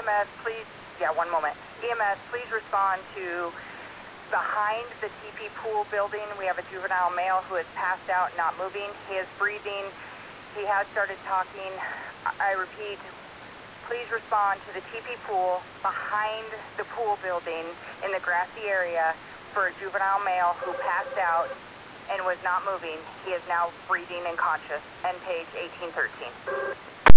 EMS, please, one moment. EMS, please respond to behind the TP pool building. We have a juvenile male who is passed out, not moving. He is breathing. He has started talking. I repeat, please respond to the TP pool behind the pool building in the grassy area for a juvenile male who passed out and was not moving. He is now breathing and conscious. End page 1813.